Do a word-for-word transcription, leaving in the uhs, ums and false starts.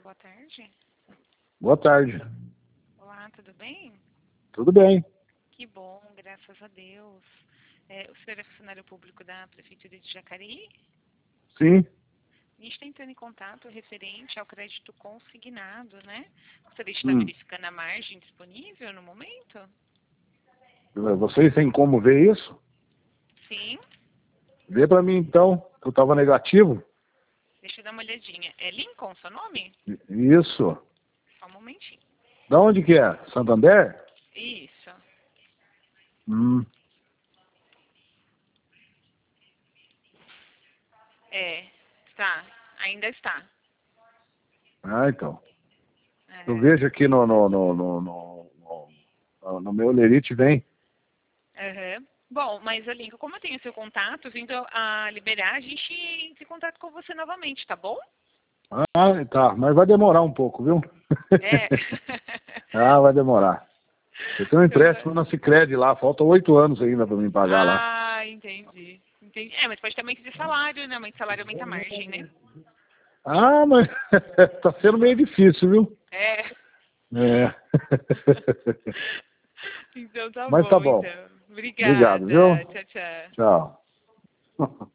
boa tarde. Boa tarde. Olá, tudo bem? Tudo bem. Que bom, graças a Deus. É, o senhor é funcionário público da Prefeitura de Jacareí? Sim. A gente está entrando em contato referente ao crédito consignado, né? Gostaria de estar Hum. verificando a margem disponível no momento? Vocês têm como ver isso? Sim. Vê pra mim então, que eu tava negativo. Deixa eu dar uma olhadinha. É Lincoln seu nome? Isso. Só um momentinho. Da onde que é? Santander? Isso. Hum. É, está. Ainda está. Ah, então. Eu Aham. vejo aqui no, no, no, no, no, no, no meu Lerite vem. Aham. Bom, mas, Lincoln, como eu tenho seu contato, vindo a liberar, a gente entra em contato com você novamente, tá bom? Ah, tá. Mas vai demorar um pouco, viu? É. Ah, vai demorar. Eu tenho um Então, empréstimo na Sicredi lá, falta oito anos ainda pra mim pagar lá. ah, entendi. Entendi. É, mas pode ter aumento de salário, né? Aumento de salário aumenta a margem, né? Ah, mas tá sendo meio difícil, viu? É. É. Então tá Mas tá bom, bom. então. Obrigado, viu? Obrigada. Tchau, tchau. Tchau.